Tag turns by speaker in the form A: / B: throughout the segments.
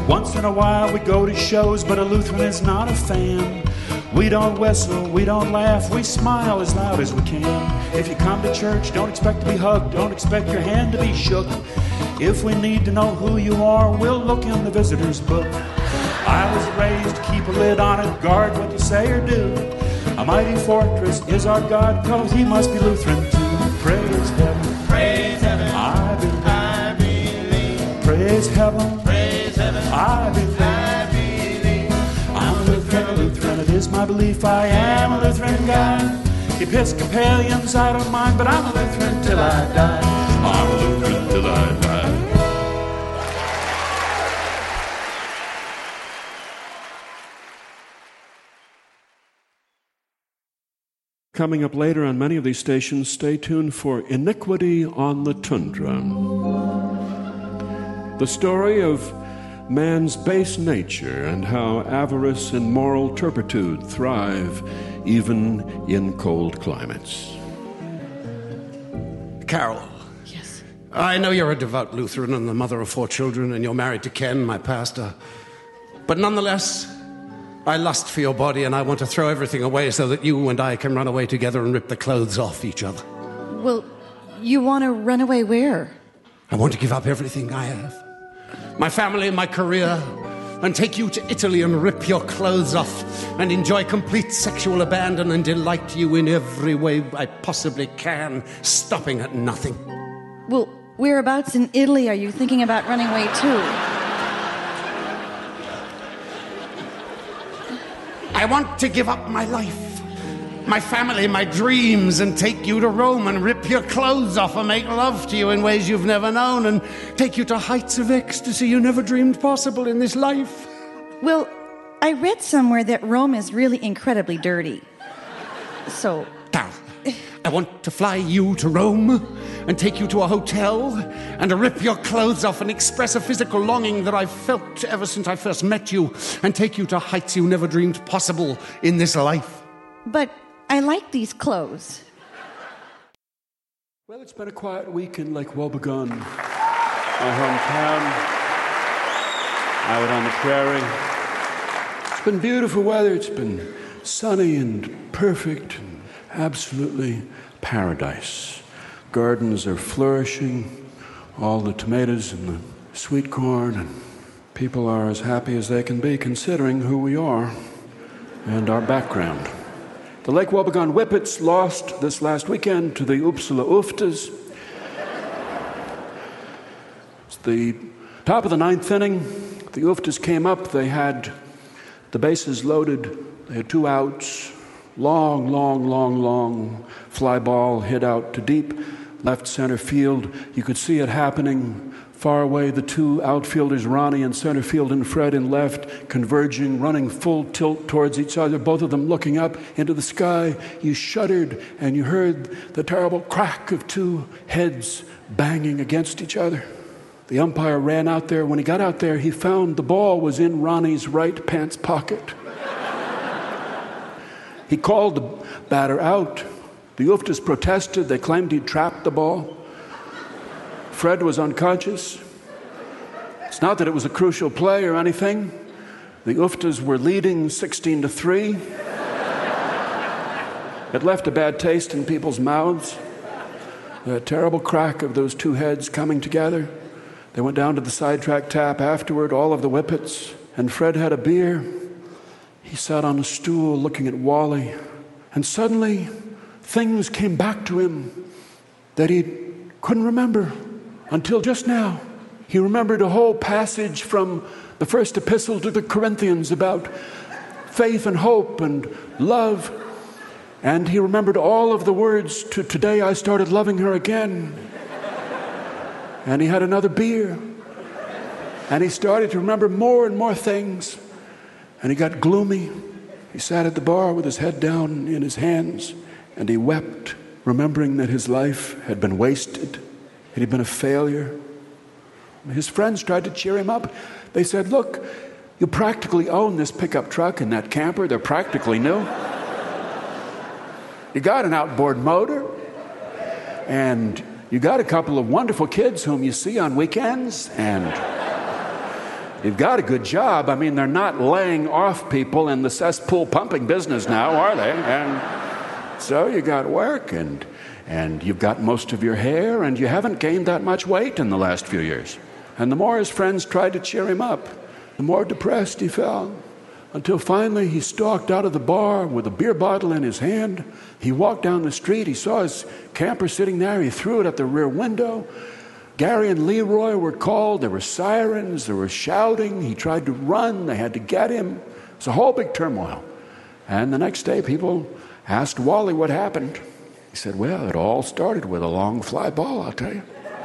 A: Once in a while we go to shows, but a Lutheran is not a fan. We don't whistle, we don't laugh, we smile as loud as we can. If you come to church, don't expect to be hugged, don't expect your hand to be shook. If we need to know who you are, we'll look in the visitor's book. I was raised to keep a lid on it, guard what you say or do. A mighty fortress is our God, 'cause he must be Lutheran too. Praise heaven,
B: Praise heaven,
A: I believe.
B: I believe.
A: Praise heaven,
B: Praise heaven,
A: I believe.
B: I believe.
A: I'm a Lutheran, it is my belief I am a Lutheran guy. Episcopalians I don't mind, but I'm a Lutheran till I die. I'm a Lutheran till I die.
C: Coming up later on many of these stations, stay tuned for Iniquity on the Tundra. The story of man's base nature and how avarice and moral turpitude thrive even in cold climates.
D: Carol.
E: Yes.
D: I know you're a devout Lutheran and the mother of 4 children, and you're married to Ken, my pastor. But nonetheless, I lust for your body, and I want to throw everything away so that you and I can run away together and rip the clothes off each other.
E: Well, you want to run away where?
D: I want to give up everything I have. My family, my career, and take you to Italy and rip your clothes off and enjoy complete sexual abandon and delight you in every way I possibly can, stopping at nothing.
E: Well, whereabouts in Italy are you thinking about running away to?
D: I want to give up my life, my family, my dreams, and take you to Rome and rip your clothes off and make love to you in ways you've never known and take you to heights of ecstasy you never dreamed possible in this life.
E: Well, I read somewhere that Rome is really incredibly dirty. So...
D: Carol, I want to fly you to Rome and take you to a hotel and to rip your clothes off and express a physical longing that I've felt ever since I first met you and take you to heights you never dreamed possible in this life.
E: But I like these clothes.
C: Well, it's been a quiet week in Lake Wobegon, my hometown, out on the prairie. It's been beautiful weather. It's been sunny and perfect and absolutely paradise. Gardens are flourishing, all the tomatoes and the sweet corn, and people are as happy as they can be considering who we are and our background. The Lake Wobegon Whippets lost this last weekend to the Uppsala Uftas. It's the top of the 9th inning. The Uftas came up. They had the bases loaded. They had 2 outs. Long fly ball hit out to deep left center field. You could see it happening far away. The 2 outfielders, Ronnie in center field and Fred in left, converging, running full tilt towards each other, both of them looking up into the sky. You shuddered and you heard the terrible crack of 2 heads banging against each other. The umpire ran out there. When he got out there, he found the ball was in Ronnie's right pants pocket. He called the batter out. The Uftas protested. They claimed he'd trapped the ball. Fred was unconscious. It's not that it was a crucial play or anything. The Uftas were leading 16-3. It left a bad taste in people's mouths. The terrible crack of those 2 heads coming together. They went down to the sidetrack tap afterward, all of the Whippets, and Fred had a beer. He sat on a stool looking at Wally, and suddenly things came back to him that he couldn't remember until just now. He remembered a whole passage from the first epistle to the Corinthians about faith and hope and love, and he remembered all of the words to "Today I started loving her again." And he had another beer, and he started to remember more and more things. And he got gloomy. He sat at the bar with his head down in his hands, and he wept, remembering that his life had been wasted, that he'd been a failure. His friends tried to cheer him up. They said, "Look, you practically own this pickup truck and that camper. They're practically new. You got an outboard motor, and you got a couple of wonderful kids whom you see on weekends, and You've got a good job. I mean, they're not laying off people in the cesspool pumping business now, are they? And so you got work, and you've got most of your hair, and you haven't gained that much weight in the last few years. And the more his friends tried to cheer him up, the more depressed he felt, until finally he stalked out of the bar with a beer bottle in his hand. He walked down the street. He saw his camper sitting there. He threw it at the rear window. Gary and Leroy were called. There were sirens. There was shouting. He tried to run. They had to get him. It's a whole big turmoil. And the next day, people asked Wally what happened. He said, well, it all started with a long fly ball, I'll tell you.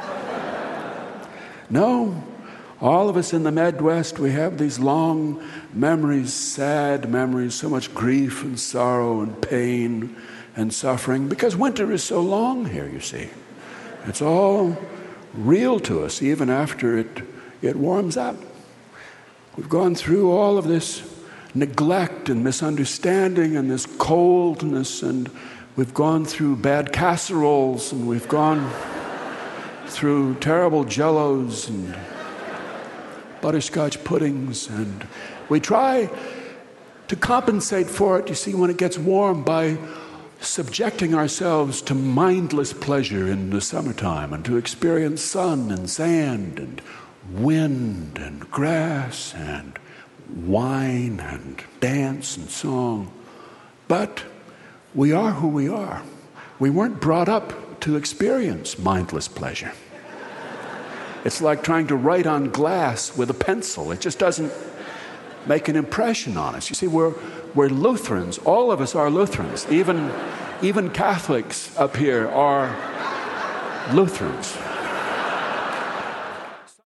C: No, all of us in the Midwest, we have these long memories, sad memories, so much grief and sorrow and pain and suffering, because winter is so long here, you see. It's all real to us, even after it warms up. We've gone through all of this neglect and misunderstanding and this coldness, and we've gone through bad casseroles, and we've gone through terrible jellos and butterscotch puddings, and we try to compensate for it, you see, when it gets warm, by subjecting ourselves to mindless pleasure in the summertime, and to experience sun and sand and wind and grass and wine and dance and song. But we are who we are. We weren't brought up to experience mindless pleasure. It's like trying to write on glass with a pencil. It just doesn't make an impression on us. You see, we're Lutherans. All of us are Lutherans. Even Catholics up here are Lutherans.